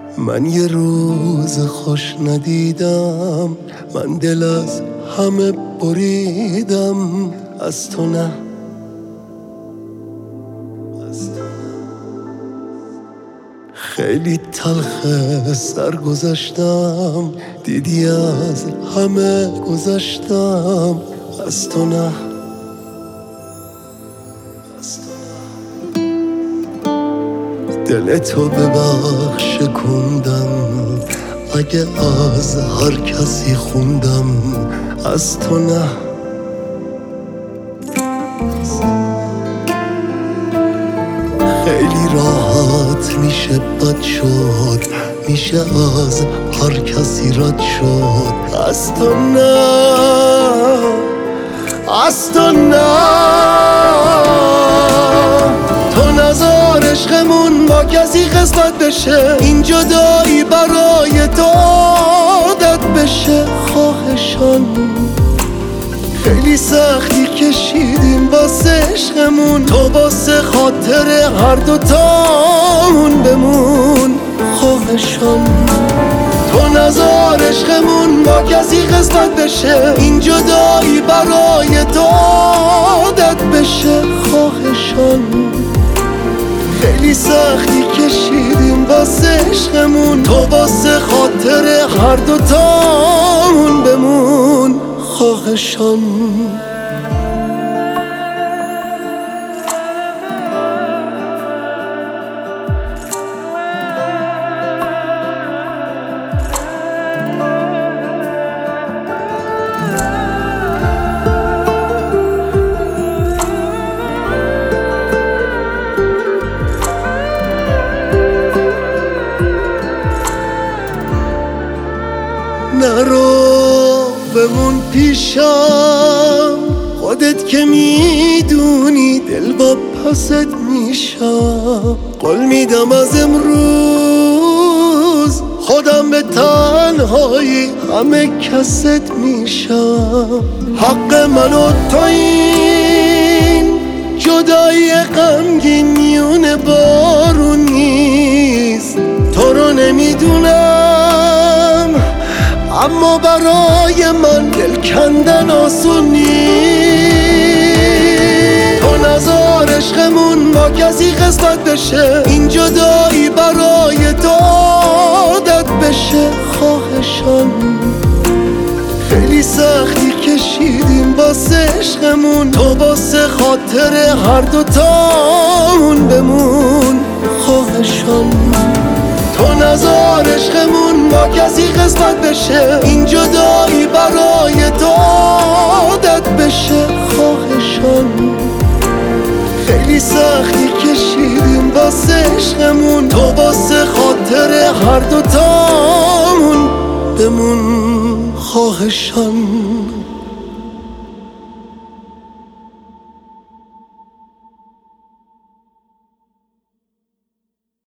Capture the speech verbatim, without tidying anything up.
من یه روز خوش ندیدم، من دل از همه بریدم، از تو نه. خیلی تلخ سر گذاشتم، دیدی از همه گذاشتم، از تو نه. دل تو ببخش کندم، اگه از هر کسی خوندم، از تو نه. خیلی راحت میشه بد شد، میشه از هر کسی رد شد، از تو نه، از تو نه. تو نذار عشقمون با کسی قسمت بشه، این جدایی برای تو عادت بشه. خواهشان خیلی سختی کشیدیم واسه عشقمون، تو واسه خاطر هر دوتامون بمون. خواهشان تو نذار عشقمون با کسی قسمت بشه، این جدایی برای تو عادت بشه. خواهشان خیلی سختی کشیدیم واسه عشقمون، تو واسه خاطر هر دوتامون بمون. خواهشان نرو بمون پیشم، خودت که میدونی دل با پست میشم. قول میدم از امروز خودم به تنهایی همه کست میشم. حق من و تو این جدایی غمگین میون بارون نیست. تو رو نمیدونم اما برای من دل کندن آسون نیست. تو نذار عشقمون با کسی قسمت بشه، این جدایی برای تو عادت بشه. خواهشان خیلی سختی کشیدیم واسه عشقمون، تو واسه خاطر هر دوتامون بمون. خواهشان تو نذار عشقمون با کسی قسمت بشه، این جدایی برای تو عادت بشه. خواهشان خیلی سختی کشیدیم واسه عشقمون، تو واسه خاطر هر دوتامون بمون. خواهشان